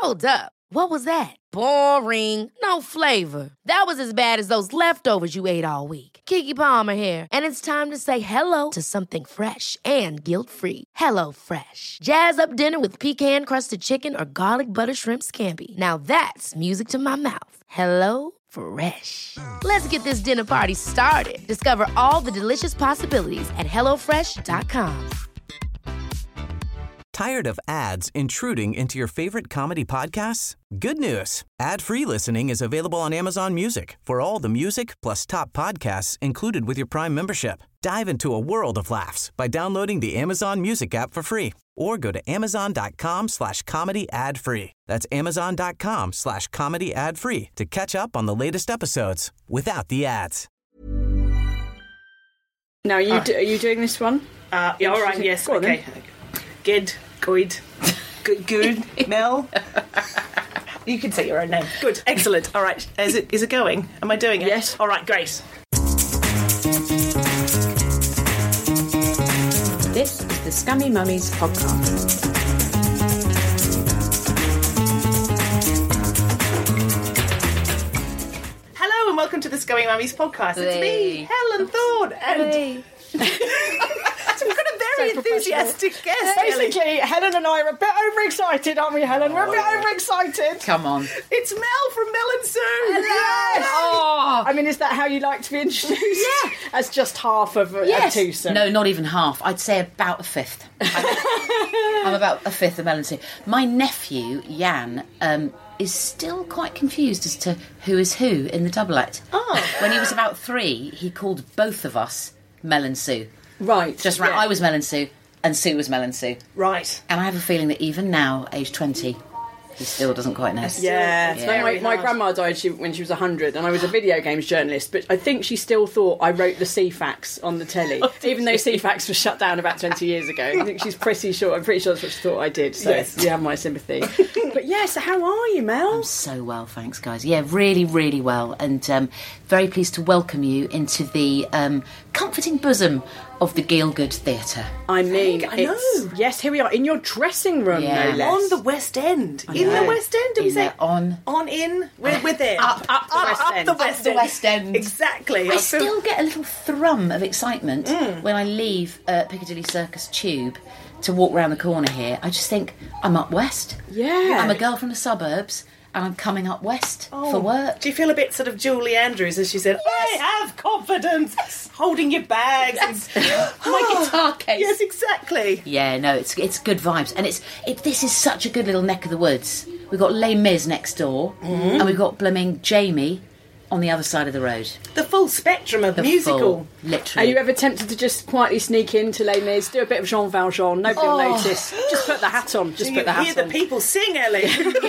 Hold up. What was that? Boring. No flavor. That was as bad as those leftovers you ate all week. Keke Palmer here, and it's time to say hello to something fresh and guilt-free. Hello Fresh. Jazz up dinner with pecan-crusted chicken or garlic butter shrimp scampi. Now that's music to my mouth. Hello Fresh. Let's get this dinner party started. Discover all the delicious possibilities at hellofresh.com. Tired of ads intruding into your favorite comedy podcasts? Good news. Ad-free listening is available on Amazon Music for all the music plus top podcasts included with your Prime membership. Dive into a world of laughs by downloading the Amazon Music app for free or go to amazon.com/comedy ad-free. That's amazon.com/comedy ad-free to catch up on the latest episodes without the ads. Now, are you doing this one? Yeah, all right, yes, okay. Good. Mel. You can say your own name. Good, excellent. All right, is it going? Am I doing it? Yes. All right, great. This is the Scummy Mummies podcast. Hello and welcome to the Scummy Mummies podcast. It's me, Helen Thorne, and we've got a very enthusiastic guest. Basically, Helen and I are a bit overexcited, aren't we, Helen? We're a bit overexcited. Come on. It's Mel from Mel and Sue. Yes. Oh. I mean, is that how you like to be introduced? Yeah. As just half of a twosome? No, not even half. I'd say about a fifth. I'm about a fifth of Mel and Sue. My nephew, Jan, is still quite confused as to who is who in the double act. Oh. When he was about 3, he called both of us Mel and Sue. Right. Just right. Yeah. I was Mel and Sue, and Sue was Mel and Sue. Right. And I have a feeling that even now, age 20, he still doesn't quite know. Yeah. My grandma died when she was 100, and I was a video games journalist, but I think she still thought I wrote the CFAX on the telly, even though CFAX was shut down about 20 years ago. I think she's pretty sure, I'm pretty sure that's what she thought I did, so you have my sympathy. But so how are you, Mel? I'm so well, thanks, guys. Yeah, really, really well, and very pleased to welcome you into the comforting bosom of the Gielgud Theatre. I mean, I know. Yes, here we are, in your dressing room, no less. On the West End. In the West End, do we say? We're there. Up the West End. Exactly. I still get a little thrum of excitement when I leave Piccadilly Circus Tube to walk round the corner here. I just think, I'm up west. Yeah. I'm a girl from the suburbs, and I'm coming up west for work. Do you feel a bit sort of Julie Andrews as she said, I have confidence, holding your bags. My guitar case. Yes, exactly. Yeah, no, it's good vibes. And this is such a good little neck of the woods. We've got Les Mis next door, and we've got blooming Jamie on the other side of the road. The full spectrum of musical. Literally. Are you ever tempted to just quietly sneak into Les Mis, do a bit of Jean Valjean, nobody will notice, just put the hat on, You hear the people sing, Ellie.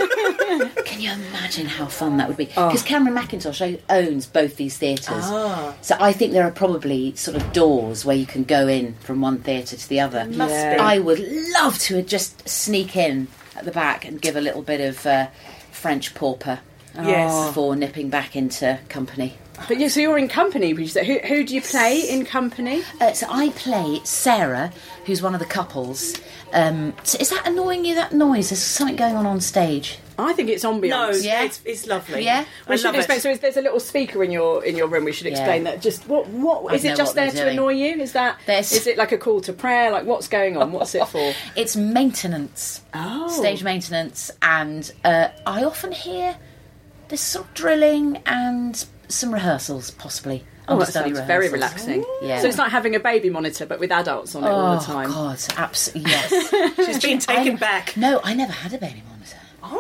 Can you imagine how fun that would be? Because Cameron Mackintosh owns both these theatres. So I think there are probably sort of doors where you can go in from one theatre to the other. Must be. I would love to just sneak in at the back and give a little bit of French pauper. Yes. Before nipping back into Company. But so you're in Company, would you say? Who do you play in Company? So I play Sarah, who's one of the couples. So is that annoying you, that noise? There's something going on stage. I think it's ambiance. No, yeah. it's lovely. Yeah, I love it. So there's a little speaker in your room. We should explain that. Just what is it? Just there to annoy you? Is it like a call to prayer? Like what's going on? What's it for? It's maintenance. Stage maintenance, and I often hear there's sort of drilling and some rehearsals, possibly. That sounds very relaxing. Yeah. So it's like having a baby monitor, but with adults on it all the time. Oh, God, absolutely, yes. She's been taken back. No, I never had a baby monitor.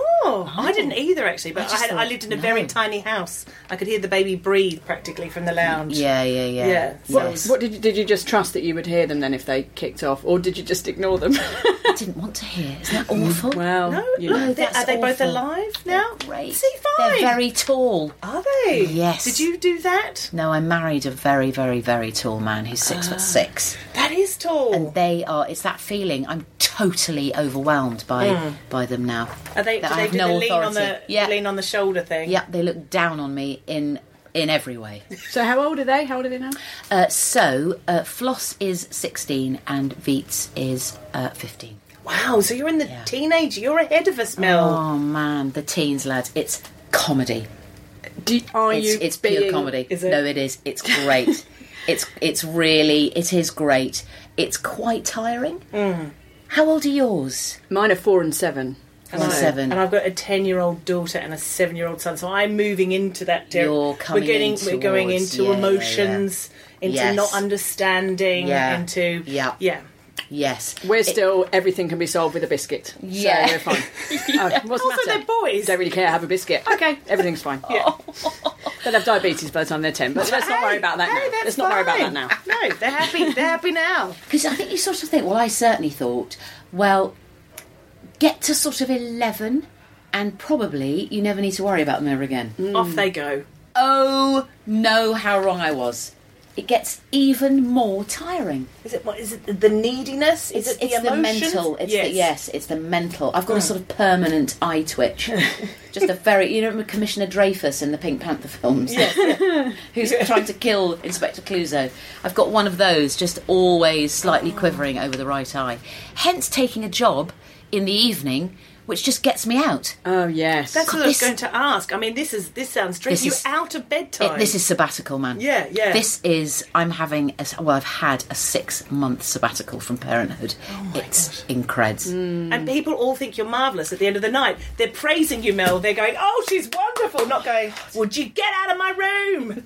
I didn't either, actually, but I lived in a very tiny house. I could hear the baby breathe practically from the lounge. Yeah. Yes. What did you just trust that you would hear them then if they kicked off, or did you just ignore them? I didn't want to hear. Isn't that awful? Well, No, that's are they both awful. alive now? Great. See, fine. They're very tall. Are they? Yes. Did you do that? No, I married a very, very, very tall man who's 6'6". That is tall. And they are. It's that feeling. I'm totally overwhelmed by them now. Are they? That Do I they have do no the lean on authority. the lean on the shoulder thing? Yeah, they look down on me in every way. So how old are they? How old are they now? Floss is 16 and Veets is 15. Wow, so you're in the teenage. You're ahead of us, Mel. Oh man, the teens, lads. It's comedy. It's pure comedy. Is it? No, it is. It's great. it is great. It's quite tiring. How old are yours? Mine are 4 and 7. And 7. And I've got a 10-year-old daughter and a 7-year-old son, so I'm moving into that territory. We're going into emotions, into not understanding, into Yes. We're still, everything can be solved with a biscuit. Yeah. So we're fine. What's the Also, matter? they're boys. Don't really care, have a biscuit. Okay, everything's fine. Yeah. They'll have diabetes by the time they're 10, but let's not worry about that now. that's Let's not worry about fine. that now. No, they're happy. They're happy now. Because I think you sort of think, well, I certainly thought, well, get to sort of 11 and probably you never need to worry about them ever again. Off they go. Oh, no, how wrong I was. It gets even more tiring. Is it the neediness? Is it the it's the emotions? mental. It's the mental. I've got a sort of permanent eye twitch. Just a very, remember Commissioner Dreyfus in the Pink Panther films? Who's trying to kill Inspector Clouseau. I've got one of those, just always slightly quivering over the right eye. Hence taking a job in the evening, which just gets me out. Oh, yes. That's what I was going to ask. I mean, this sounds strange. You're out of bedtime. This is sabbatical, man. Yeah. I'm having, I've had a 6-month sabbatical from parenthood. It's increds. And people all think you're marvellous at the end of the night. They're praising you, Mel. They're going, oh, she's wonderful. Not going, would you get out of my room?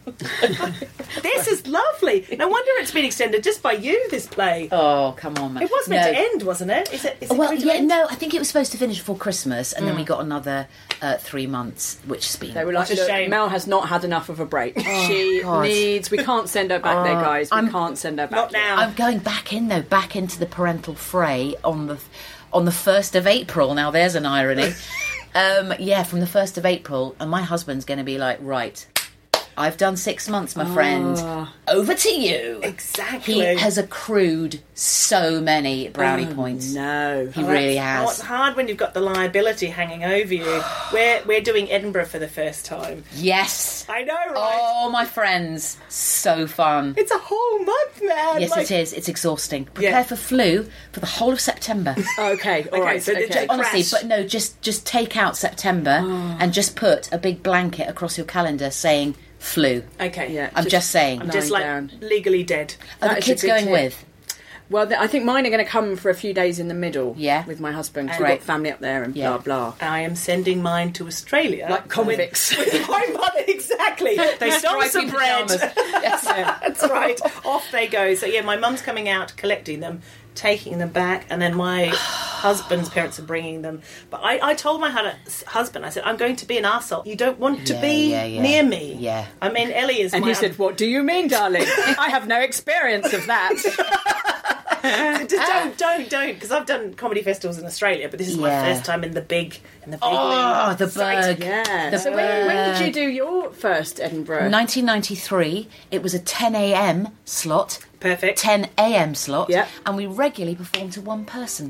This is lovely. No wonder it's been extended just by you, this play. Oh, come on, man. It was meant to end, wasn't it? Is it going to end? No, I think it was supposed to finish before Christmas, and then we got another 3 months, which has been... They were like, What a shame. Mel has not had enough of a break. She God. needs... We can't send her back there, guys. We can't send her back. Not now. I'm going back into the parental fray on the 1st of April. Now, there's an irony. From the 1st of April, and my husband's going to be like, right... I've done 6 months, my friend. Over to you. Exactly. He has accrued so many brownie points. No. He really has. It's hard when you've got the liability hanging over you. We're doing Edinburgh for the first time. Yes. I know, right? Oh, my friends. So fun. It's a whole month, man. Yes, it is. It's exhausting. Prepare for flu for the whole of September. Okay, all right. so the Honestly, crash. but no, just take out September and just put a big blanket across your calendar saying flu. Okay, Yeah. I'm just saying. I'm just lying like down. legally dead. Are That the is a kids good going tip. with? Well, I think mine are going to come for a few days in the middle. Yeah. With my husband. 'cause Great. we've got family up there and Yeah. blah, blah. I am sending mine to Australia. Like convicts. With my mother, exactly. They stole some bread. That's right. Off they go. So, my mum's coming out, collecting them, taking them back, and then my husband's parents are bringing them. But I told my husband, I said, I'm going to be an arsehole. You don't want to be near me. Yeah. I mean, Ellie is And he said, what do you mean, darling? I have no experience of that. just don't, because I've done comedy festivals in Australia, but this is my first time in the big Oh, the site. Berg. Yeah. The So when did you do your first Edinburgh? 1993, it was a 10 a.m. slot. Perfect. 10 a.m. slot. Yeah. And we regularly performed to one person.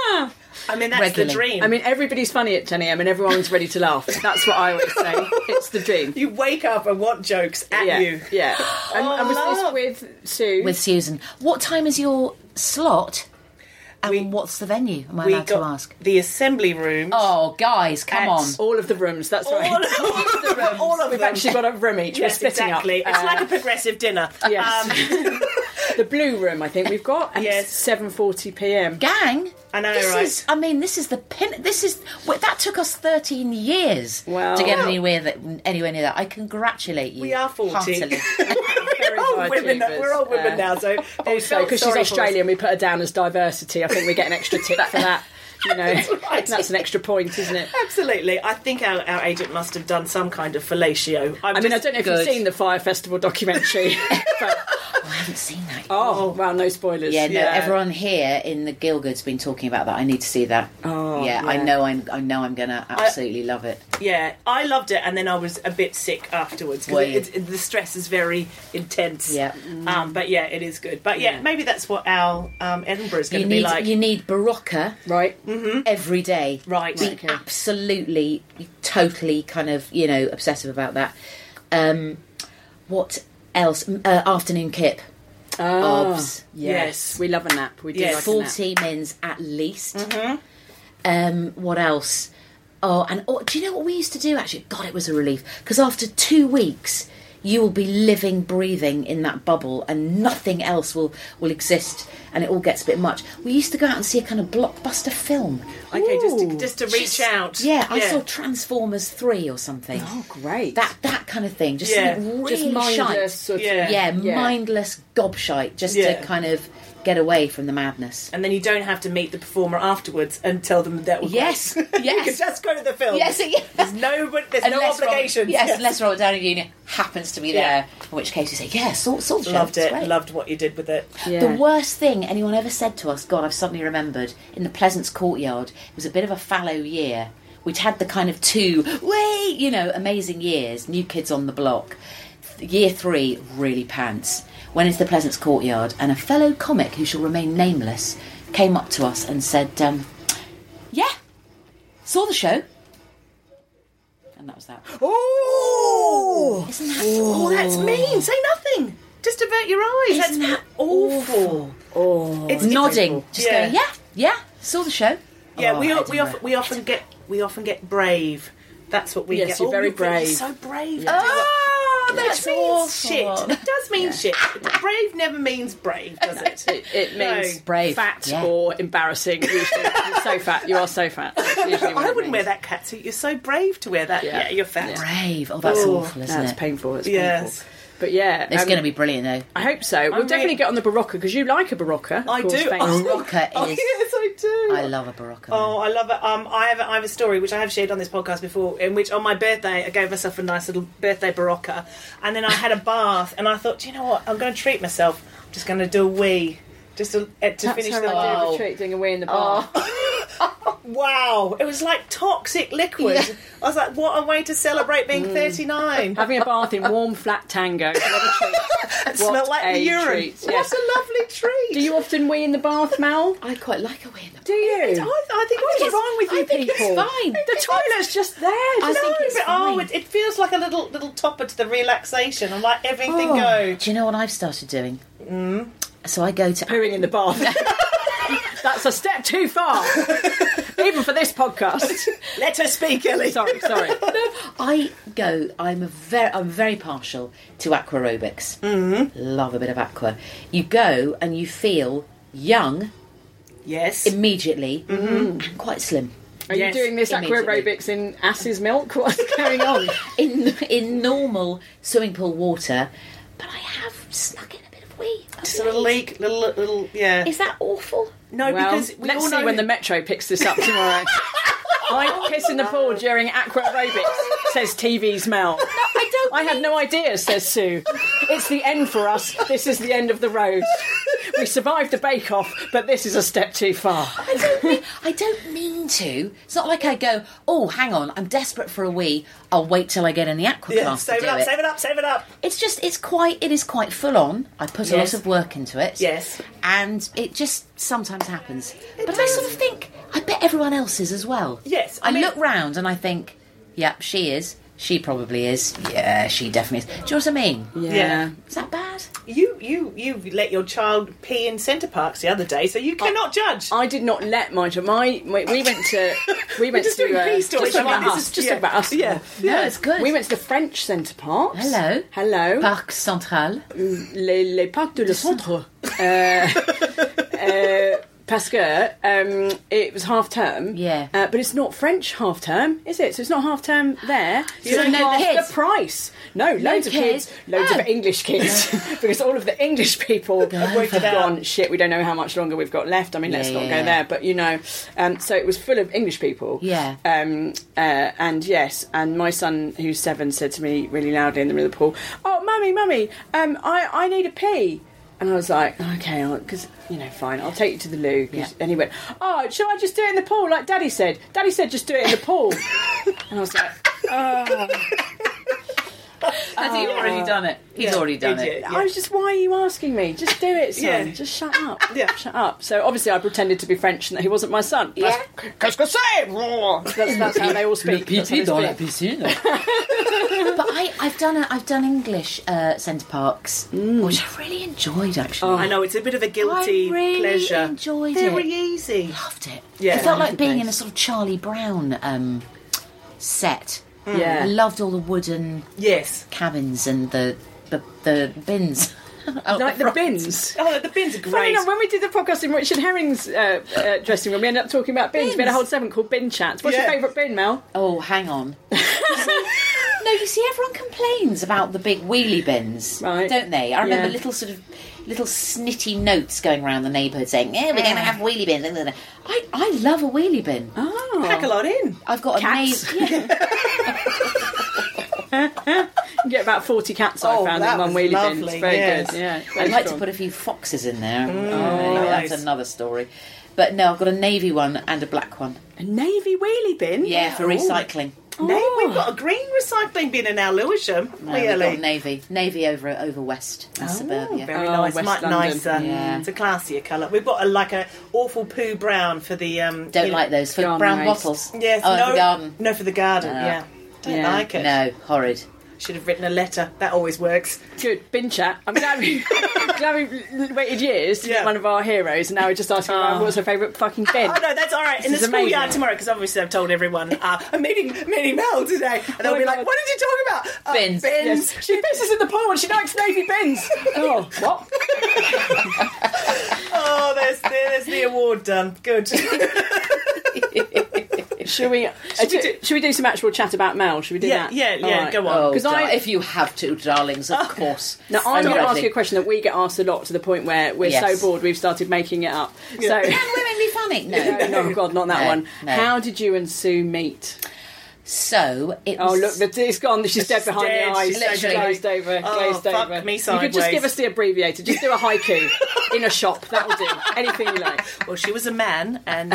I mean, that's Regularly. the dream. I mean, everybody's funny at 10 a.m. and everyone's ready to laugh. That's what I always say. It's the dream. you wake up and want jokes at Yeah, you. yeah. And was love. this with Sue? With Susan. What time is your slot? And what's the venue? Am I We allowed to got ask? the assembly room. Oh, guys, come on. all of the rooms. That's right. All of the rooms. All of We've them. actually got a room each. Yes, We're splitting exactly. up. It's like a progressive dinner. Yes. The blue room, I think we've got, and Yes. it's 7:40 p.m. Gang. I know, this right? is, this is the pin. That took us 13 years Well- to get anywhere near that. I congratulate you. We are 40. heartily. Very high achievers. We're all women now, so Also, because she's Australian, we put her down as diversity. I think we get an extra tip for that. You know, that's an extra point, isn't it? Absolutely. I think our agent must have done some kind of fellatio. I mean, I don't know if you've seen the Fire Festival documentary, but I haven't seen that. well, no spoilers. Yeah, no. Everyone here in the Gilgood's been talking about that. I need to see that. Oh, yeah. yeah. I know. I'm gonna absolutely love it. Yeah, I loved it, and then I was a bit sick afterwards Were you? because the stress is very intense. Yeah. But yeah, it is good. But yeah, maybe that's what our Edinburgh is going to be like. You need Barocca Right. every day. Right. Be Okay. absolutely, totally kind of obsessive about that. What else? Afternoon Kip. Obs. Yes, we love a nap. We do like a nap. 40 mins at least. What else? Do you know what we used to do, actually? God, it was a relief. Because after 2 weeks, you will be living, breathing in that bubble and nothing else will exist and it all gets a bit much. We used to go out and see a kind of blockbuster film. Okay, just to reach out. Yeah, I saw Transformers 3 or something. Oh, great. That kind of thing. Just really just mindless shite. sort of... Mindless gobshite. Just to kind of get away from the madness. And then you don't have to meet the performer afterwards and tell them that was Yes. You can just go to the film. Yes. There's no obligation. Unless Robert Downey Jr. happens to be there, in which case you say, saw the show. Loved it. Great. Loved what you did with it. Yeah. The worst thing anyone ever said to us, God, I've suddenly remembered, in the Pleasance Courtyard, it was a bit of a fallow year. We'd had the kind of 2, amazing years, New Kids on the Block. Year 3, really pants. Went into the Pleasance Courtyard, and a fellow comic who shall remain nameless came up to us and said, saw the show. And that was that. Oh! Isn't that that's mean. Say nothing. Just avert your eyes. Isn't that's awful. Oh, it's nodding. Just going, saw the show. Yeah, we often get brave. That's what we get. You're very brave. You're so brave. Yeah. That means shit. It does mean shit. Brave never means brave, does it? It means brave. Fat or embarrassing. Usually. You're so fat. You are so fat. I wouldn't wear that catsuit. You're so brave to wear that. Yeah, you're fat. Brave. Oh, that's awful, isn't it? That's painful. It's painful. But it's going to be brilliant though. I hope so. We'll definitely get on the Barocca because you like a Barocca. I do. Barocca is. Oh, yes, I do. I love a Barocca. Oh, I love it. I have a story which I have shared on this podcast before, in which on my birthday I gave myself a nice little birthday Barocca, and then I had a bath, and I thought, do you know what? I'm going to treat myself. I'm just going to do a wee, just to finish the idea of a treat, doing a wee in the bath. Wow, it was like toxic liquid. Yeah. I was like, what a way to celebrate being 39. Having a bath in warm, flat Tango. What a treat. It smelled like urine. Treat. What a lovely treat. Do you often wee in the bath, Mel? I quite like a wee in the bath. Do you? I think what's wrong with you people? It's fine. The toilet's just there. I think it's fine. It feels like a little topper to the relaxation, and like everything goes. Do you know what I've started doing? So I go to pooing in the bath. That's a step too far, even for this podcast. Let her speak, Ellie. Sorry. I'm very partial to aquarobics. Love a bit of aqua. You go and you feel young. Yes. Immediately, and quite slim. Are you doing this aquarobics in ass's milk? What's going on? In normal swimming pool water, but I have snuck in a bit of wee. Just a little leak, little, yeah. Is that awful? No, because we let's all see know when the Metro picks this up tomorrow. I piss in the pool during aquarobics, says TV's Mel. No, I don't. I had no idea, says Sue. It's the end for us. This is the end of the road. We survived the bake-off, but this is a step too far. I don't mean to. It's not like I go, oh, hang on, I'm desperate for a wee. I'll wait till I get in the aqua class to do it. Save it up. It's just, it is quite full on. I put a lot of work into it. Yes. And it just sometimes happens. But I sort of think, I bet everyone else is as well. Yes. I look round and I think, yep, she is. She probably is. Yeah, she definitely is. Do you know what I mean? Yeah. Is that bad? You let your child pee in Centre Parks the other day, so you cannot judge. I did not let my child. We went to just doing pee stories. Just about us. Yeah. No, it's good. We went to the French Centre Parks. Hello. Parc Central. Les Parcs de le Centre. Parce que it was half term, but it's not French half term, is it? So it's not half term there. So half the price. No, loads of kids, loads of English kids, because all of the English people have gone, shit, we don't know how much longer we've got left. I mean, let's not go there, but you know, so it was full of English people. Yeah. And my son, who's 7, said to me really loudly in the middle of the pool, "Oh, mummy, I need a pee." And I was like, okay, because, fine, I'll take you to the loo. Yeah. And he went, oh, shall I just do it in the pool like Daddy said? Daddy said just do it in the pool. And I was like, oh. Has he already done it? He's already done it. I was just, why are you asking me? Just do it, son. Yeah. Just shut up. Yeah. Shut up. So obviously I pretended to be French and that he wasn't my son. Yeah. Qu'est-ce que c'est? That's how they all speak. Piti dans la piscine. But I've done English Centre Parks, which I really enjoyed, actually. I know, it's a bit of a guilty I really pleasure. enjoyed it. Very easy. Loved it. Yeah. It felt like being in a sort of Charlie Brown set. Yeah. I loved all the wooden cabins and the bins. Like the bins. Oh, the bins are Funny great. enough, when we did the podcast in Richard Herring's dressing room, we ended up talking about bins. We had a whole segment called Bin Chats. What's your favourite bin, Mel? Oh, hang on. No, you see, everyone complains about the big wheelie bins, don't they? I remember little snitty notes going around the neighbourhood saying, we're going to have wheelie bins. I love a wheelie bin. Oh. Pack a lot in. I've got Cats. a You get about 40 cats I found in one wheelie bin. It's very good. Yeah, I'd like to put a few foxes in there. Nice. That's another story. But no, I've got a navy one and a black one. A navy wheelie bin? Yeah, for recycling. We've got a green recycling bin in our Lewisham. No, we've got navy over west and suburbia. Very nice, West much London. nicer. Yeah. It's a classier colour. We've got a awful poo brown for the. Don't like those for garden brown waste. bottles. Yes, oh, no, the garden. No, for the garden. Yeah, don't like it. No, horrid. Should have written a letter. That always works. Good. Bin Chat. I'm glad we waited years to get one of our heroes, and now we're just asking around what's her favourite fucking bin. Oh no, that's all right. In the schoolyard tomorrow, because obviously I've told everyone I'm meeting Mel today, and they'll be like, "What did you talk about?" Bins. Bins. Yes. She pisses in the pool and she likes navy bins. Oh, what? Oh, there's the award done. Good. Should we do some actual chat about Mel? Should we do that? Yeah. Right. Go on. Oh, if you have to, darlings, of course. Now, I'm going to ask you a question that we get asked a lot, to the point where we're so bored we've started making it up. Yeah. So, Can women be funny? no, God, not that one. No. How did you and Sue meet? So it was. Oh, look, it's gone. She's dead behind dead. the eyes. She's Literally glazed over. Glazed fuck over. me You could just sideways. give us the abbreviated. Just do a haiku in a shop. That'll do. Anything you like. Well, she was a man, and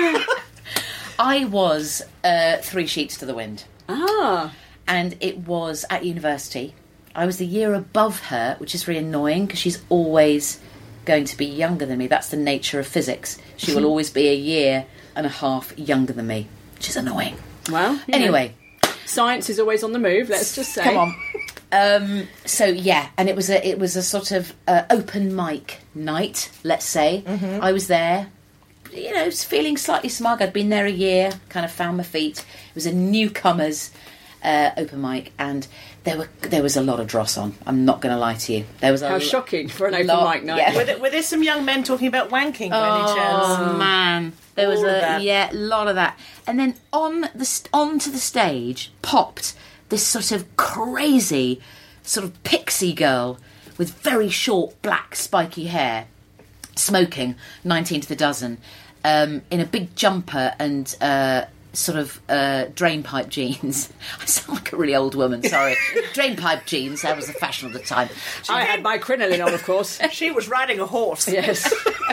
I was 3 sheets to the wind. Ah. And it was at university. I was the year above her, which is really annoying because she's always going to be younger than me. That's the nature of physics. She will always be a year and a half younger than me, which is annoying. Well, Anyway. Science is always on the move, let's just say. Come on. So yeah, and it was a sort of open mic night, let's say. Mm-hmm. I was there, feeling slightly smug. I'd been there a year, kind of found my feet. It was a newcomers open mic, and there was a lot of dross on. I'm not going to lie to you. There was How shocking for an open mic night. Yeah. were there some young men talking about wanking by any chance? Oh man, there was a lot of that. And then onto the stage popped this sort of crazy, sort of pixie girl with very short black spiky hair, smoking 19 to the dozen, in a big jumper and sort of drainpipe jeans. I sound like a really old woman, sorry. Drainpipe jeans, that was the fashion of the time. I had my crinoline on, of course. She was riding a horse. Yes.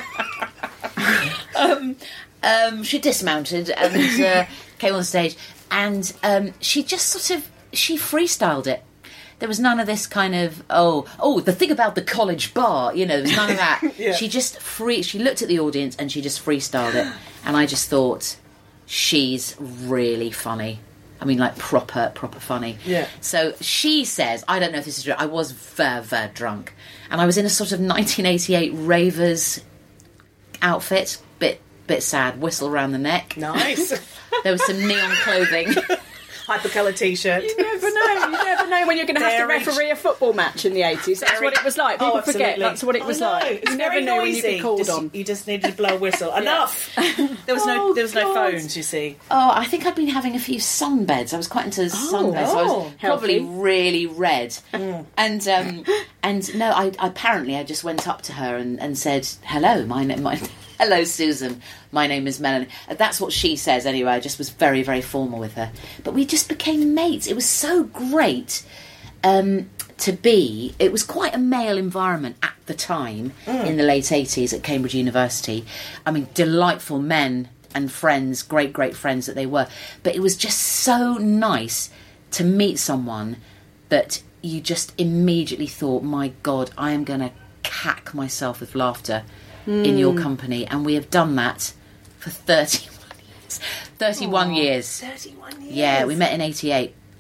She dismounted and came on stage, and she just sort of freestyled it. There was none of this kind of the thing about the college bar, there was none of that. She just she looked at the audience and she just freestyled it, and I just thought, she's really funny. I mean, like proper funny. Yeah. So she says, I don't know if this is true, I was very drunk, and I was in a sort of 1988 Ravers outfit, bit sad, whistle around the neck. Nice. There was some neon clothing. Hypercolour t-shirt. You never know when you're going to have to referee a football match in the 80s. That's what it was like. People forget that's what it was like. You never know when you'd be called on. You just needed to blow a whistle. Enough. There was no phones, you see. Oh, I think I'd been having a few sunbeds. I was quite into sunbeds. So I was probably really red. And no, I apparently just went up to her and said, hello, hello, Susan. My name is Melanie. That's what she says anyway. I just was very, very formal with her. But we just became mates. It was so great to be. It was quite a male environment at the time in the late 80s at Cambridge University. I mean, delightful men and friends, great friends that they were. But it was just so nice to meet someone that you just immediately thought, my God, I am going to cack myself with laughter in your company. And we have done that for 31 years. 31 years. 31 years. Yeah, we met in 88.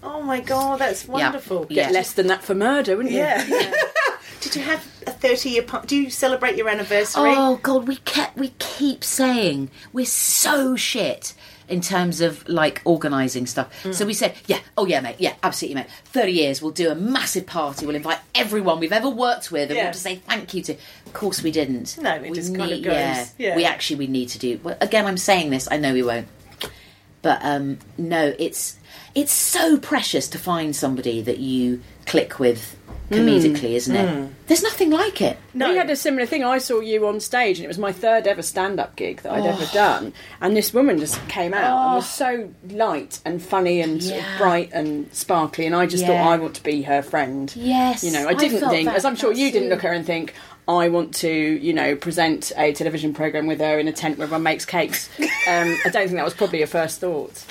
Oh my God, that's wonderful. Yeah. Get less than that for murder, wouldn't you? Yeah. Did you have a 30-year party? Do you celebrate your anniversary? Oh God, we keep saying we're so shit in terms of like organising stuff. So we said, mate, absolutely, mate. 30 years, we'll do a massive party. We'll invite everyone we've ever worked with, and we'll just say thank you to. Of course, we didn't. No, it just kind of goes. Yeah. We need to do. Well, again, I'm saying this. I know we won't. But no, it's so precious to find somebody that you click with comedically, isn't it? There's nothing like it. No. We had a similar thing. I saw you on stage, and it was my third ever stand-up gig that I'd ever done. And this woman just came out and was so light and funny and sort of bright and sparkly. And I just thought, I want to be her friend. Yes. You know, I didn't think, as I'm sure you didn't look at her and think, I want to, you know, present a television programme with her in a tent where everyone makes cakes. I don't think that was probably your first thought.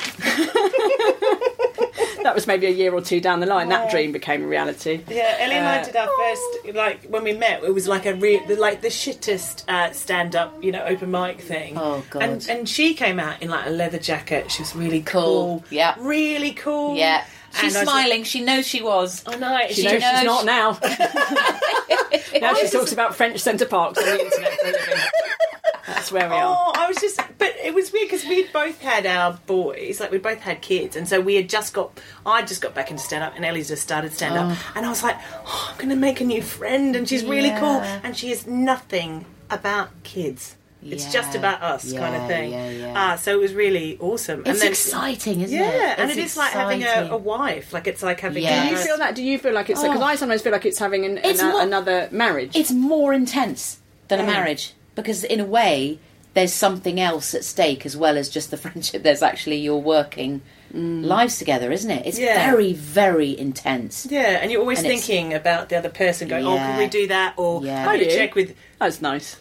That was maybe a year or two down the line. That dream became a reality. Yeah, Ellie and I did our first, like, when we met, it was like the shittest stand-up, you know, open mic thing. Oh, God. And she came out in, like, a leather jacket. She was really cool. Yeah. Really cool. Yeah. She's And smiling. She knows she was. I know. She knows she's not now. Now she talks about French Centre Parks on the internet for a living. That's where we are. I was just... But it was weird because we'd both had our boys, like, we both had kids, and so we had I'd just got back into stand-up, and Ellie's just started stand-up, and I was like, I'm going to make a new friend, and she's really cool, and she is nothing about kids. It's just about us, kind of thing. Yeah. So it was really awesome. It's exciting, isn't it? Yeah, and it is like having a wife. Like, it's like having... Yes. Do you feel that? Do you feel like it's... Because I sometimes feel like it's having another marriage. It's more intense than a marriage, because in a way there's something else at stake as well as just the friendship. There's actually your working lives together, isn't it? It's very, very intense. Yeah, and you're always thinking about the other person, going, "Oh, can we do that?" Or I'm going to check with. That's nice.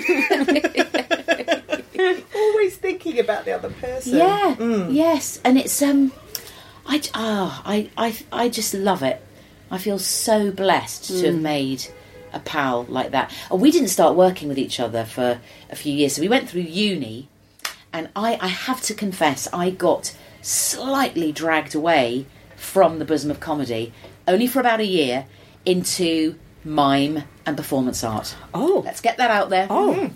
Always thinking about the other person. Yeah. Yes, and it's I just love it. I feel so blessed to have made a pal like that. And we didn't start working with each other for a few years. So we went through uni, and I have to confess, I got slightly dragged away from the bosom of comedy, only for about a year, into mime and performance art. Oh. Let's get that out there. Oh.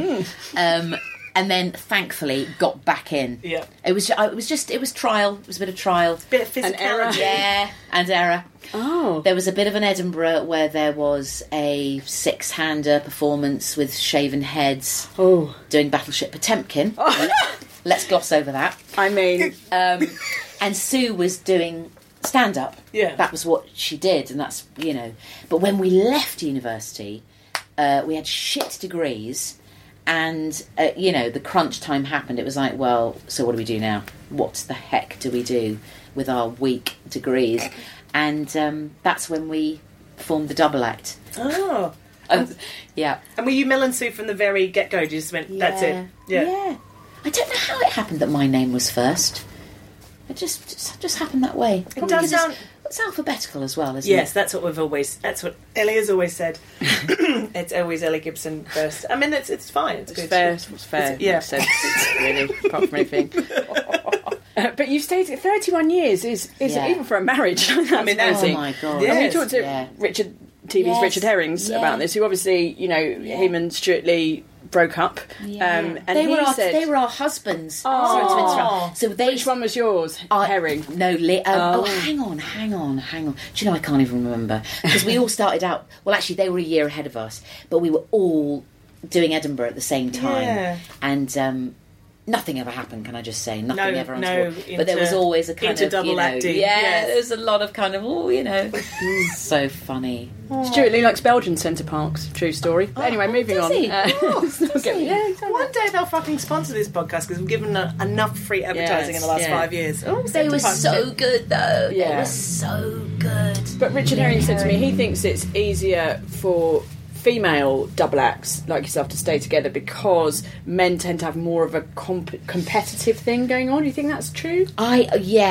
And then, thankfully, got back in. Yeah. It was trial. It was a bit of trial. Bit of physicality. And error. Yeah, and error. Oh. There was a bit of an Edinburgh where there was a six-hander performance with shaven heads doing Battleship Potemkin. Let's gloss over that. I mean... and Sue was doing stand-up. Yeah. That was what she did, and that's, you know... But when we left university, we had shit degrees... And, you know, the crunch time happened. It was like, well, so what do we do now? What the heck do we do with our weak degrees? And that's when we formed the double act. Oh. Yeah. And were you Mel and Sue from the very get-go? You just went, that's it? Yeah. I don't know how it happened that my name was first. It just happened that way. It does sound... It's alphabetical as well, isn't it? Yes, that's what Ellie has always said. It's always Ellie Gibson first. I mean, it's fine. It's good. Fair. It's fair. Yeah. Sense, really, apart from anything. But you've stayed 31 years is even for a marriage. I mean, that's oh my God. Yes. And we talked to Yeah. TV's Richard Herrings about this, who obviously, you know, him and Stuart Lee broke up. And they were our husbands. Sorry to interrupt. So which one was yours? Herring? No, Lee. Hang on. Do you know, I can't even remember. Because we all started out... Well, actually, they were a year ahead of us. But we were all doing Edinburgh at the same time. Yeah. And... nothing ever happened, can I just say? Nothing ever untoward. Into, but there was always a kind of, double acting. Yeah, there was a lot of kind of, so funny. Stuart Lee likes Belgian Centre Parks. True story. But anyway, moving on. Yeah, exactly. One day they'll fucking sponsor this podcast because we've given enough free advertising in the last 5 years. Oh, they were so good, though. Yeah. They were so good. But Richard Herring said to me, he thinks it's easier for female double acts like yourself to stay together because men tend to have more of a competitive thing going on. Do you think that's true? I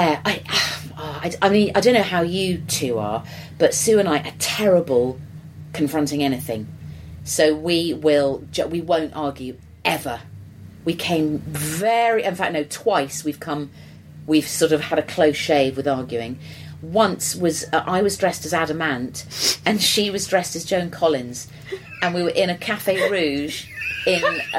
mean, I don't know how you two are, but Sue and I are terrible confronting anything. So we won't argue ever. We came twice we've come we've sort of had a close shave with arguing. Once was I was dressed as Adamant and she was dressed as Joan Collins, and we were in a Café Rouge in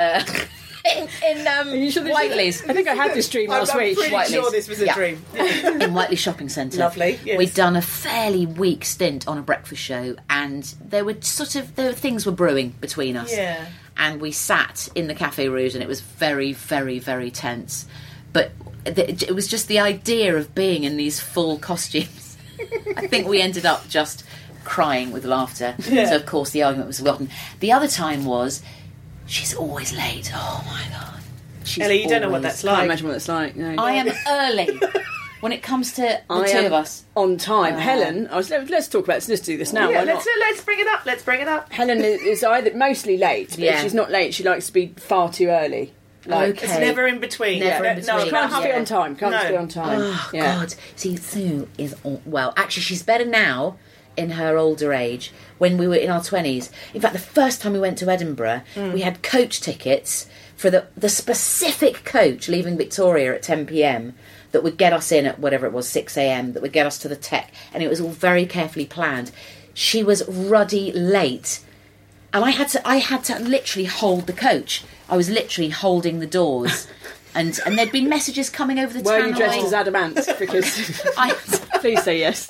Whiteley's. I think I had this dream last week. I'm pretty sure this was a dream. In Whiteley Shopping Centre. Lovely, yes. We'd done a fairly weak stint on a breakfast show, and things were brewing between us. Yeah. And we sat in the Café Rouge, and it was very, very, very tense. But it was just the idea of being in these full costumes. I think we ended up just crying with laughter. Yeah. So, of course, the argument was forgotten. The other time was, she's always late. Oh, my God. Ellie, you don't know what that's I can't like. imagine what it's like. No. I am early when it comes to the two of us. On time. Helen, let's talk about this. Let's do this now. Yeah, Why not? let's bring it up. Let's bring it up. Helen is either mostly late, but if she's not late, she likes to be far too early. Okay. It's never in between. Never in between. No, She can't no, be on time. Can't be on time. Oh, God. See, Sue is... Well, actually, she's better now in her older age. When we were in our 20s. In fact, the first time we went to Edinburgh, we had coach tickets for the specific coach leaving Victoria at 10 p.m. that would get us in at whatever it was, 6 a.m, that would get us to the tech. And it was all very carefully planned. She was ruddy late. And I had to literally hold the coach. I was literally holding the doors. And there'd been messages coming over the tannoy. Were you dressed as Adamant? Because please say yes.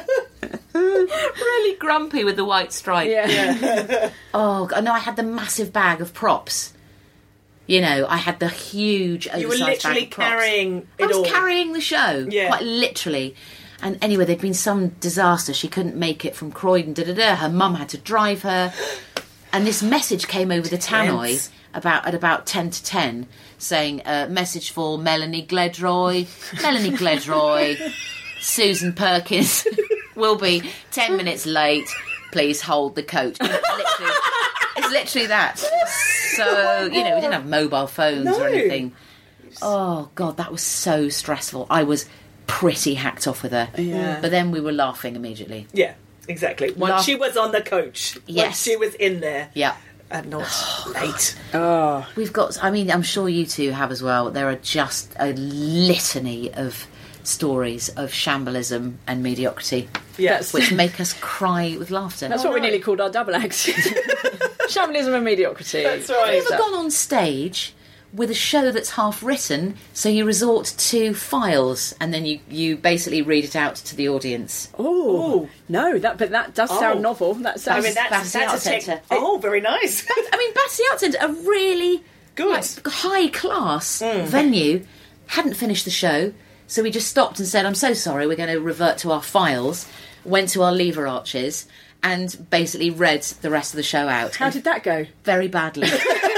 Really grumpy with the white stripe. Yeah. Oh, no, I had the massive bag of props. You know, I had the huge oversized You were literally bag of props. carrying it I was all. carrying the show, Yeah. quite literally. And anyway, there'd been some disaster. She couldn't make it from Croydon. Her mum had to drive her. And this message came over the tannoy at about 10 to 10, saying, message for Melanie Gledroy. Melanie Gledroy, Susan Perkins will be 10 minutes late. Please hold the coach. It's literally that. So, we didn't have mobile phones or anything. Oh, God, that was so stressful. I was pretty hacked off with her. Yeah. But then we were laughing immediately. Yeah, exactly. Once she was on the coach. Yes. Once she was in there. Yeah. And not late. Oh. We've got, I'm sure you two have as well, there are just a litany of stories of shambalism and mediocrity. Yes. Which make us cry with laughter. That's what we nearly called our double acts. Shambalism and mediocrity. That's right. Have you ever gone on stage with a show that's half written, so you resort to files and then you basically read it out to the audience? Oh no, that does sound novel. That sounds. Battersea Arts Centre. Oh, very nice. Battersea Arts Centre, a really Good. high class venue. Hadn't finished the show, so we just stopped and said, "I'm so sorry, we're going to revert to our files." Went to our lever arches and basically read the rest of the show out. How did that go? Very badly.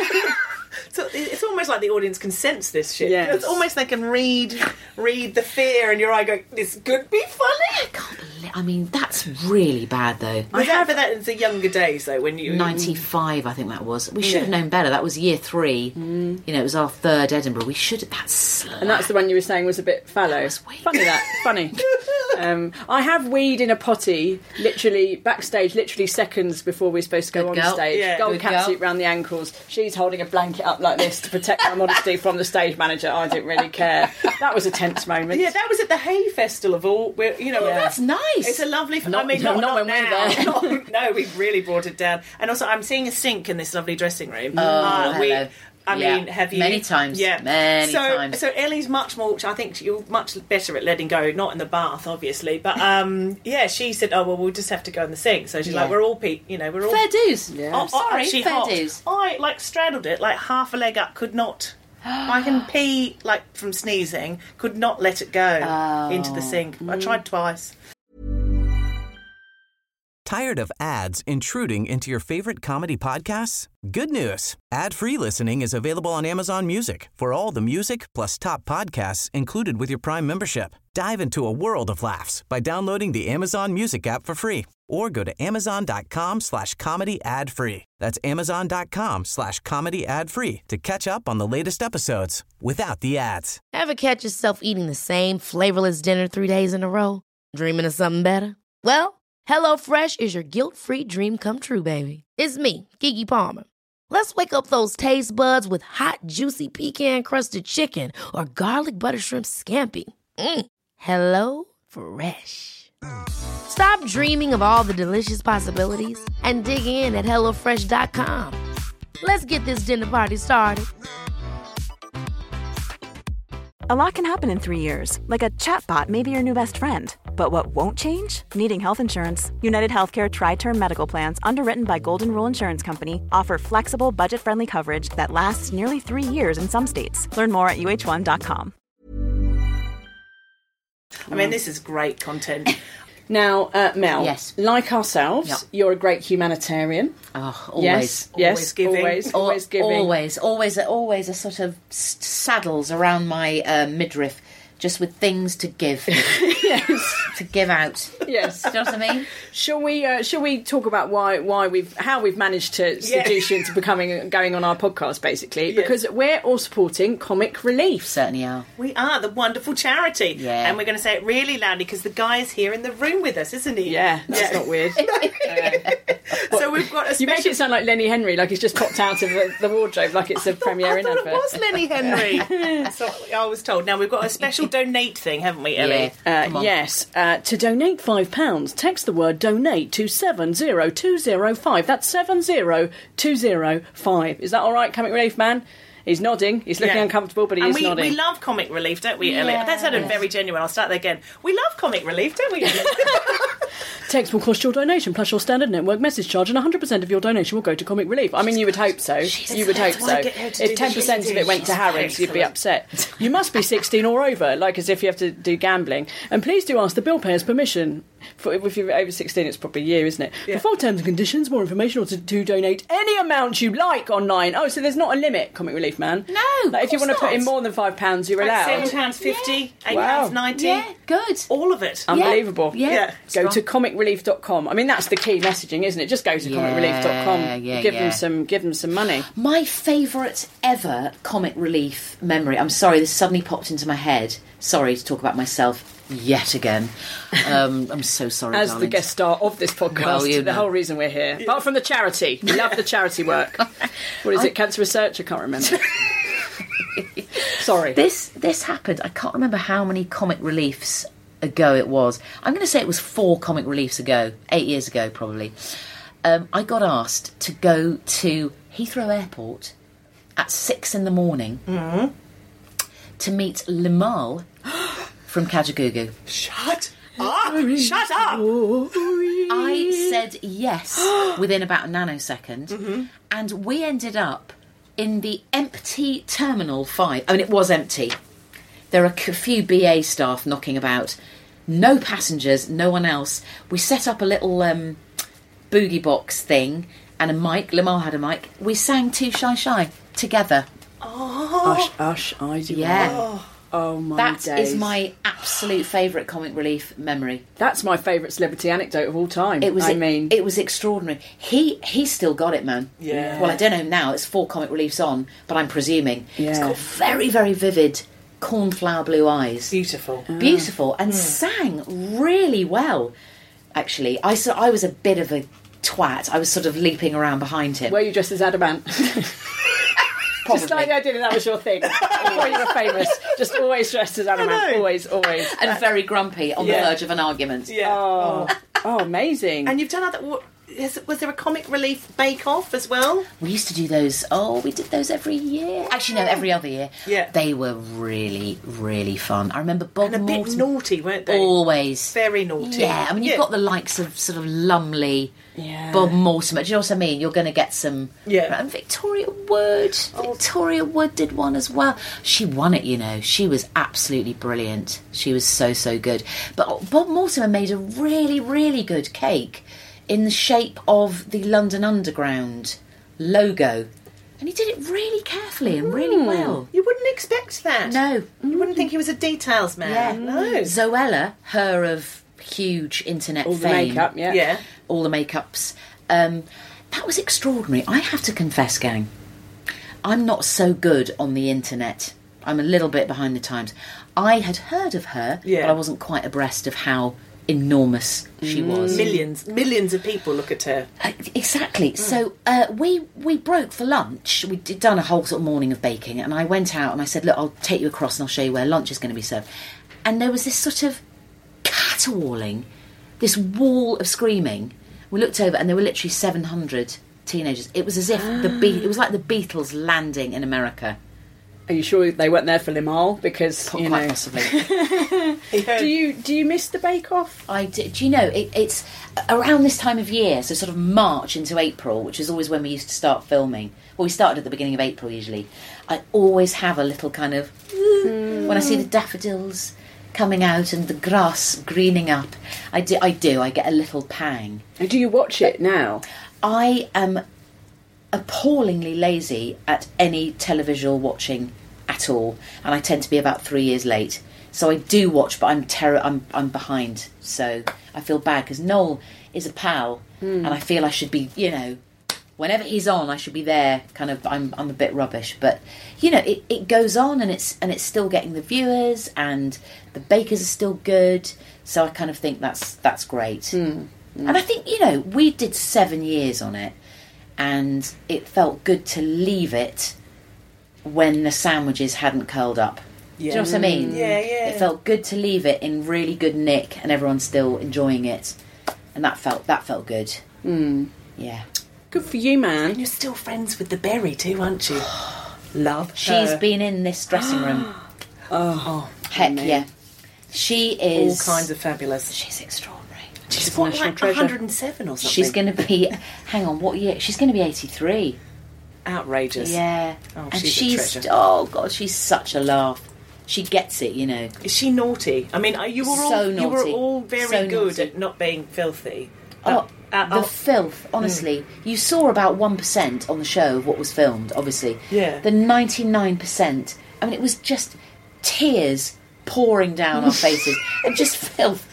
So it's almost like the audience can sense this shit. Yes. It's almost they can read the fear in your eye going, this could be funny. I can't believe... that's really bad, though. Was that for that in the younger days, though, when you... 95, I think that was. We should have known better. That was year 3. It was our third Edinburgh. We should... And that's the one you were saying was a bit fallow. was weak. Funny. I have weed in a potty, literally backstage, literally seconds before we're supposed to go Good on girl. stage. Yeah. Gold Good catsuit girl. round the ankles. She's holding a blanket up like this to protect my modesty from the stage manager. I didn't really care. That was a tense moment. Yeah, that was at the Hay Festival of all... That's nice. It's a lovely... Not when we're now. No, we really brought it down. And also, I'm seeing a sink in this lovely dressing room. hello. Have you... Many times. Yeah. Many times. So Ellie's much more... Which I think you're much better at letting go, not in the bath, obviously. But, she said, we'll just have to go in the sink. So she's like, we're all... we're all... Fair dues. Yeah. Sorry, actually fair hot. dues. I, straddled it, half a leg up, could not... I can pee, from sneezing, could not let it go into the sink. I tried twice. Tired of ads intruding into your favorite comedy podcasts? Good news. Ad-free listening is available on Amazon Music for all the music plus top podcasts included with your Prime membership. Dive into a world of laughs by downloading the Amazon Music app for free or go to amazon.com/comedy ad-free. That's amazon.com/comedy ad-free to catch up on the latest episodes without the ads. Ever catch yourself eating the same flavorless dinner 3 days in a row? Dreaming of something better? Well, HelloFresh is your guilt-free dream come true, baby. It's me, Keke Palmer. Let's wake up those taste buds with hot, juicy pecan-crusted chicken or garlic butter shrimp scampi. Hello Fresh. Stop dreaming of all the delicious possibilities and dig in at HelloFresh.com. Let's get this dinner party started. A lot can happen in 3 years, like a chatbot may be your new best friend. But what won't change? Needing health insurance. United Healthcare Tri-Term Medical Plans, underwritten by Golden Rule Insurance Company, offer flexible, budget-friendly coverage that lasts nearly 3 years in some states. Learn more at UH1.com. I mean, this is great content. Now, Mel, Yes. like ourselves, Yep. you're a great humanitarian. Oh, always. Yes, Always giving. always giving. Always a sort of saddles around my midriff, just with things to give. Yes, To give out. yes. Do you know what I mean? Shall we talk about how we've managed to seduce you into going on our podcast, basically? Because we're all supporting Comic Relief. Certainly are. We are the wonderful charity. Yeah. And we're going to say it really loudly because the guy is here in the room with us, isn't he? Yeah, that's not weird. So we've got a special... You make it sound like Lenny Henry, like he's just popped out of the wardrobe, like it's a Premiere In I thought advert. it was Lenny Henry. That's what I was told. Now, we've got a special donate thing, haven't we, Ellie? Yeah. Come on. Yes. To donate £5, text the word donate to 70205. That's 70205. Is that all right, Comic Relief man? He's nodding. He's looking uncomfortable, but he is nodding. We love Comic Relief, don't we, Ellie? That sounded very genuine. I'll start that again. We love Comic Relief, don't we, Ellie? Text will cost your donation plus your standard network message charge, and 100% of your donation will go to Comic Relief. I mean, you would hope so. You would hope so. If 10% of it went to Harrods, you'd be upset. You must be 16 or over, like as if you have to do gambling. And please do ask the bill payer's permission. If you're over 16, it's probably a year, isn't it? For full terms and conditions, more information, or to donate any amount you like online. Oh, so there's not a limit, Comic Relief man? No, Like, if you want to put in more than £5, you're allowed. £7.50, Wow. £8.90. Yeah, good. All of it. Unbelievable. Yeah. Go to comicrelief.com. I mean, that's the key messaging, isn't it? Just go to comicrelief.com. Give them some money. My favourite ever Comic Relief memory. I'm sorry, this suddenly popped into my head. Sorry to talk about myself yet again. I'm so sorry, As darlings. the guest star of this podcast, Well, you the know. whole reason we're here. Apart from the charity. We love the charity work. What is it? Cancer Research? I can't remember. Sorry. This happened. I can't remember how many Comic Reliefs ago it was. I'm going to say it was 4 Comic Reliefs ago. 8 years ago, probably. I got asked to go to Heathrow Airport at 6 a.m. to meet Limahl from Kajagoogoo. Shut up! Shut up! I said yes within about a nanosecond, and we ended up in the empty Terminal 5. I mean, it was empty. There are a few BA staff knocking about. No passengers, no one else. We set up a little boogie box thing and a mic. Limahl had a mic. We sang Too Shy Shy together. Ush, ush, I do. Yeah. Oh, my That days. is my absolute favourite Comic Relief memory. That's my favourite celebrity anecdote of all time. It was. it It was extraordinary. He's still got it, man. Yeah. Well, I don't know now. It's 4 Comic Reliefs on, but I'm presuming it's Yeah. got very, very vivid cornflower blue eyes. Beautiful. Beautiful, and sang really well. Actually, I was a bit of a twat. I was sort of leaping around behind him. Were you dressed as Adamant? Just like the idea that was your thing. Before you were famous, just always dressed as Adamant. Always. And very grumpy on the verge of an argument. Yeah. Oh, amazing. And you've done other... Was there a Comic Relief bake-off as well? We used to do those. Oh, we did those every year. Actually, no, every other year. Yeah. They were really, really fun. I remember Bob And a bit Mortimer. naughty, weren't they? Always. Very naughty. Yeah, I mean, you've got the likes of sort of Lumley, Bob Mortimer. Do you know what I mean? You're going to get some... Yeah. And Victoria Wood. Victoria Wood did one as well. She won it, you know. She was absolutely brilliant. She was so, so good. But Bob Mortimer made a really, really good cake in the shape of the London Underground logo. And he did it really carefully and really well. You wouldn't expect that. No. You wouldn't think he was a details man. Yeah. No. Zoella, her of huge internet all the fame. makeup, yeah. Yeah. All the makeups. That was extraordinary. I have to confess, gang, I'm not so good on the internet. I'm a little bit behind the times. I had heard of her, but I wasn't quite abreast of how enormous she was. Millions of people look at her. Exactly. So we broke for lunch. We'd done a whole sort of morning of baking, and I went out and I said, look, I'll take you across and I'll show you where lunch is going to be served. And there was this sort of caterwauling, this wall of screaming. We looked over and there were literally 700 teenagers. It was as if it was like the Beatles landing in America. Are you sure they weren't there for Limahl? Because, Quite possibly. Do you miss the Bake Off? I did. Do you know, it's around this time of year, so sort of March into April, which is always when we used to start filming. Well, we started at the beginning of April usually. I always have a little kind of... when I see the daffodils coming out and the grass greening up, I do. I get a little pang. And do you watch it now? I am appallingly lazy at any televisual watching at all, and I tend to be about 3 years late. So I do watch, but I'm behind. So I feel bad because Noel is a pal, and I feel I should be, whenever he's on, I should be there. Kind of, I'm a bit rubbish, but it goes on, and it's still getting the viewers, and the bakers are still good. So I kind of think that's great. And I think we did 7 years on it. And it felt good to leave it when the sandwiches hadn't curled up. Yeah. Do you know what I mean? Yeah. It felt good to leave it in really good nick and everyone's still enjoying it. And that felt good. Yeah. Good for you, man. And you're still friends with the Berry too, aren't you? Love her. She's been in this dressing room. Heck yeah. She is... all kinds of fabulous. She's extraordinary. She's what, like 107 or something? She's going to be... Hang on, what year? She's going to be 83. Outrageous. Yeah. Oh, and she's a treasure. Oh, God, she's such a laugh. She gets it, Is she naughty? I mean, you were all very good at not being filthy. The filth, honestly. You saw about 1% on the show of what was filmed, obviously. Yeah. The 99%, I mean, it was just tears pouring down our faces and just filth.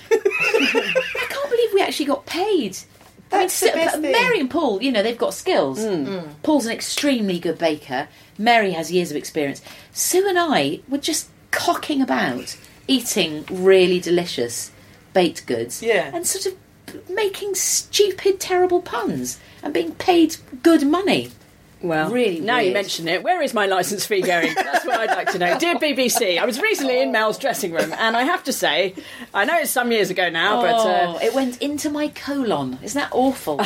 I can't believe we actually got paid. That's the best thing. Mary and Paul, they've got skills. Paul's an extremely good baker. Mary has years of experience. Sue and I were just cocking about, eating really delicious baked goods. Yeah. And sort of making stupid, terrible puns and being paid good money. Well, really now weird. You mention it, where is my licence fee going? That's what I'd like to know. Dear BBC, I was recently in Mel's dressing room, and I have to say, I know it's some years ago now, but... it went into my colon. Isn't that awful?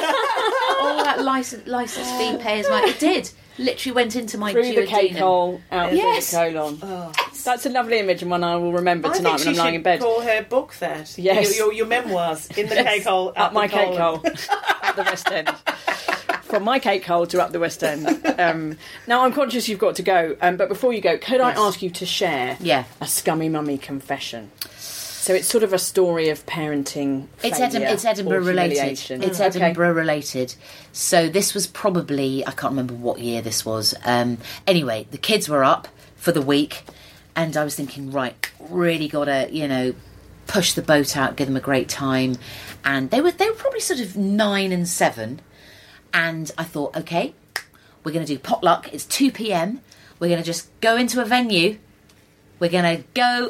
All that licence fee payers, it did. Literally went into my through the cake duodenum. hole, out through the colon. That's a lovely image and one I will remember tonight when I'm lying in bed. Call her book that. Yes. Your memoirs, in the cake hole, up my cake hole, at the West End. From my cake hole to up the West End. Now, I'm conscious you've got to go, but before you go, could I ask you to share a scummy mummy confession? So it's sort of a story of parenting failure. It's Edinburgh related. It's Edinburgh related. So this was probably, I can't remember what year this was. Anyway, the kids were up for the week, and I was thinking, right, really got to, push the boat out, give them a great time. And they were probably sort of 9 and 7. And I thought, okay, we're going to do potluck. It's 2 p.m. We're going to just go into a venue. We're going to go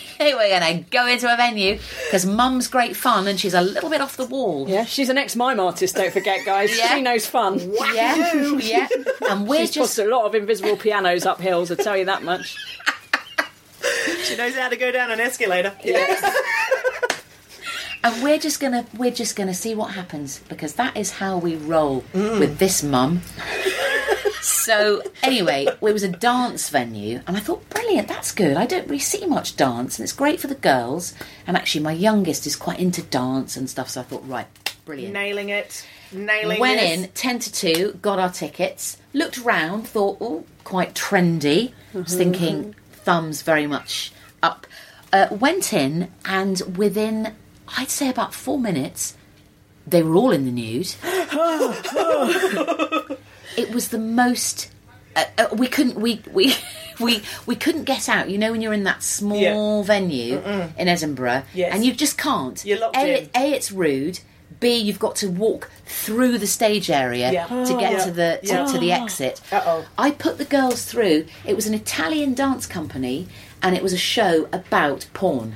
into a venue because Mum's great fun and she's a little bit off the wall. Yeah, she's an ex-mime artist, don't forget, guys. Yeah. She knows fun. Yeah. And she's pushed a lot of invisible pianos up hills, I'll tell you that much. She knows how to go down an escalator. Yes. And we're just gonna see what happens because that is how we roll with this mum. So anyway, it was a dance venue, and I thought, brilliant, that's good. I don't really see much dance, and it's great for the girls. And actually, my youngest is quite into dance and stuff, so I thought, right, brilliant, nailing it. Went in 10 to 2, got our tickets, looked round, thought, oh, quite trendy. I was thinking thumbs very much up. Went in, and within, I'd say about 4 minutes, they were all in the nude. It was the most. We couldn't get out. You know when you're in that small venue in Edinburgh, and you just can't. You're locked in. A, it's rude. B, you've got to walk through the stage area to get to the exit. I put the girls through. It was an Italian dance company, and it was a show about porn.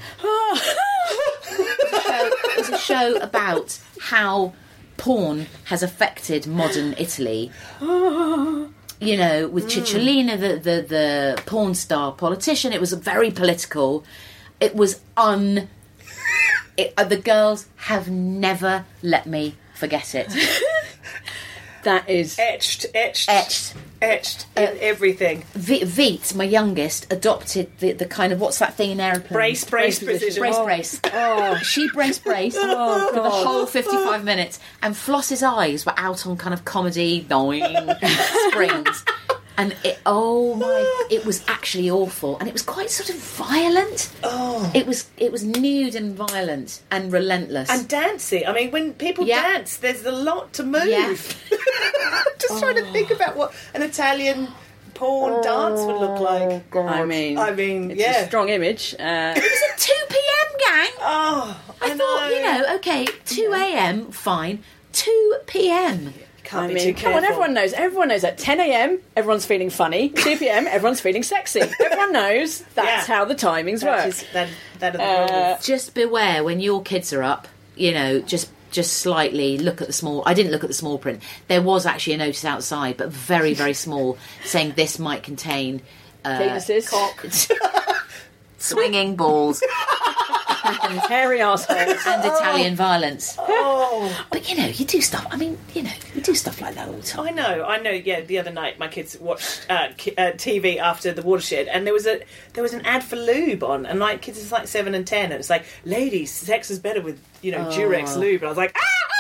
It was a show about how porn has affected modern Italy. You know, with Cicciolina, the porn star politician. It was very political. It was the girls have never let me forget it. That is etched in everything. Veet, my youngest, adopted the kind of, what's that thing in aeroplanes? Brace precision. Brace. Oh. She braced for the whole 55 minutes, and Floss's eyes were out on kind of comedy springs. And it was actually awful, and it was quite sort of violent. Oh, it was nude and violent and relentless and dancing. I mean, when people dance, there's a lot to move. Yeah. Just trying to think about what an Italian porn dance would look like. God. I mean, it's a strong image. It was at 2 p.m, gang. Oh, I thought, okay, 2 a.m, fine. 2 p.m. Come on, everyone knows. Everyone knows at 10 a.m, everyone's feeling funny. 2 p.m, everyone's feeling sexy. Everyone knows that's how the timings work. That are the rules. Just beware when your kids are up, just slightly look at the small... I didn't look at the small print. There was actually a notice outside, but very, very small, saying this might contain... penises. Cock. Swinging balls. And hairy assholes. And Italian violence. Oh. But, you do stuff... I mean, you do stuff like that all the time. I know, yeah, the other night my kids watched TV after The Watershed, and there was an ad for lube on, and like kids is like 7 and 10, and it's like, ladies, sex is better with, Durex lube. And I was like,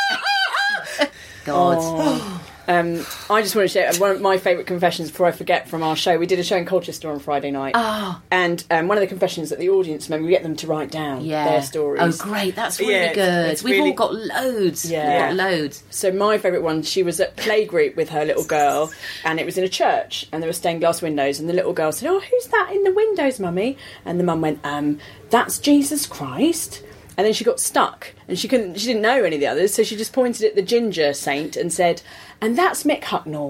God. Oh. I just want to share one of my favourite confessions before I forget from our show. We did a show in Colchester on Friday night. Oh. And one of the confessions that the audience, maybe we get them to write down their stories. Oh, great. That's really good. We've all got loads. Yeah. We've got loads. So my favourite one, she was at playgroup with her little girl, and it was in a church, and there were stained glass windows, and the little girl said, "Oh, who's that in the windows, Mummy?" And the mum went, "That's Jesus Christ." And then she got stuck, and she didn't know any of the others, so she just pointed at the ginger saint and said, "And that's Mick Hucknall."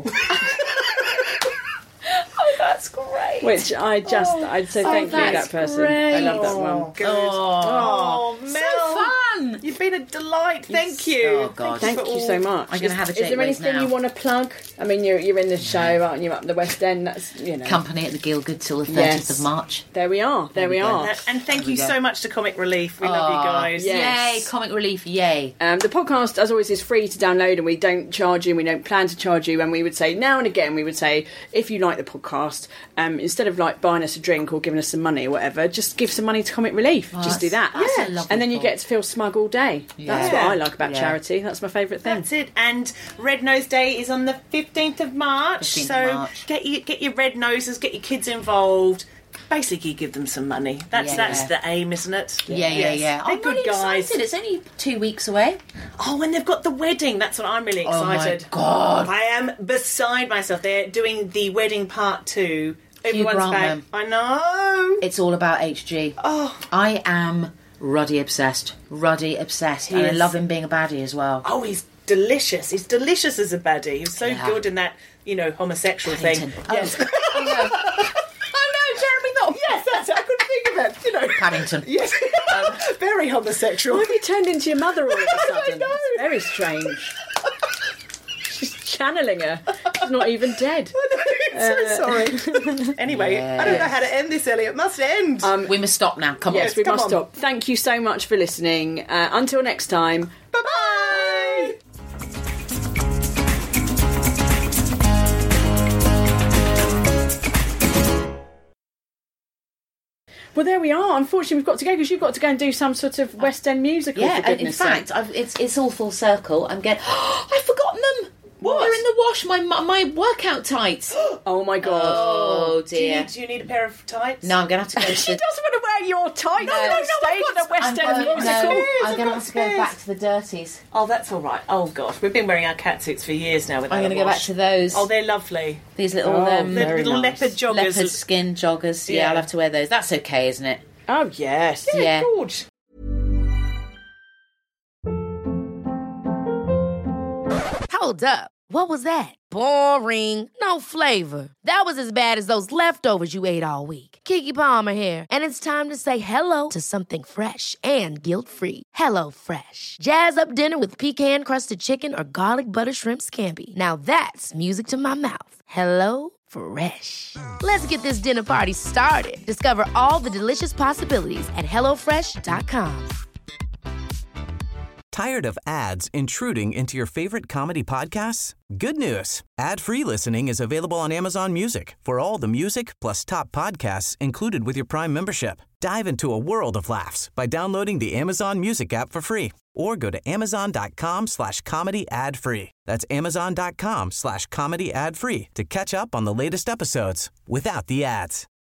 Oh, that's great. Which I'd say thank you to that person. Great. I love that one. Good. Oh, Mel. So fun. You've been a delight. Thank you. Oh, God. Thank you so much. I'm going to have a Is there anything you want to plug? I mean, you're in the show, aren't you, up in the West End? That's, Company at the Gielgud till the 30th of March. There we are. There we are. And thank you so much to Comic Relief. We love you guys. Yes. Yay, Comic Relief, yay. The podcast, as always, is free to download, and we don't charge you, and we don't plan to charge you, and we would say, now and again, if you like the podcast, instead of like buying us a drink or giving us some money or whatever, just give some money to Comic Relief. Just do that. That's a lovely and then you get to feel smug all day. Yeah. That's what I like about charity. That's my favourite thing. That's it. And Red Nose Day is on the 15th of March. Get your red noses, get your kids involved. Basically, give them some money. That's the aim, isn't it? Yeah. They're good guys. Excited. It's only 2 weeks away. Oh, and they've got the wedding. That's what I'm really excited. Oh my God! I am beside myself. They're doing the wedding part 2. Everyone's back. I know. It's all about HG. Oh, I am Ruddy obsessed, and I love him being a baddie as well. Oh, he's delicious. He's delicious as a baddie. He's so good in that, homosexual Paddington. thing. Yes. I know, Jeremy Thorpe. Yes, that's it. I couldn't think of it. Paddington. Yes. Very homosexual. Why have you turned into your mother all of a sudden? I know. It's very strange. She's channeling her. She's not even dead. So sorry. Anyway, I don't know how to end this, Ellie. It must end. We must stop now. Come on. Yes, we must stop. Thank you so much for listening. Until next time. Bye-bye. Well, there we are. Unfortunately, we've got to go because you've got to go and do some sort of West End musical. Yeah, for goodness in fact, it's all full circle. I'm getting... I've forgotten them. What? They're in the wash. My workout tights. Oh my God. Oh dear. Do you need a pair of tights? No, I'm going to have to go to She doesn't want to wear your tights. No, stage in a West End musical. No, I'm going to have to go back to the dirties. Oh, that's all right. Oh gosh, we've been wearing our catsuits for years now. I'm going to go back to those. Oh, they're lovely. These little little leopard joggers, leopard skin joggers. Yeah, I'll have to wear those. That's okay, isn't it? Oh yes. Yeah. Good. Hold up. What was that? Boring. No flavor. That was as bad as those leftovers you ate all week. Keke Palmer here, and it's time to say hello to something fresh and guilt-free. Hello Fresh. Jazz up dinner with pecan-crusted chicken or garlic butter shrimp scampi. Now that's music to my mouth. Hello Fresh. Let's get this dinner party started. Discover all the delicious possibilities at HelloFresh.com. Tired of ads intruding into your favorite comedy podcasts? Good news. Ad-free listening is available on Amazon Music for all the music plus top podcasts included with your Prime membership. Dive into a world of laughs by downloading the Amazon Music app for free or go to amazon.com/comedy ad-free. That's amazon.com/comedy ad-free to catch up on the latest episodes without the ads.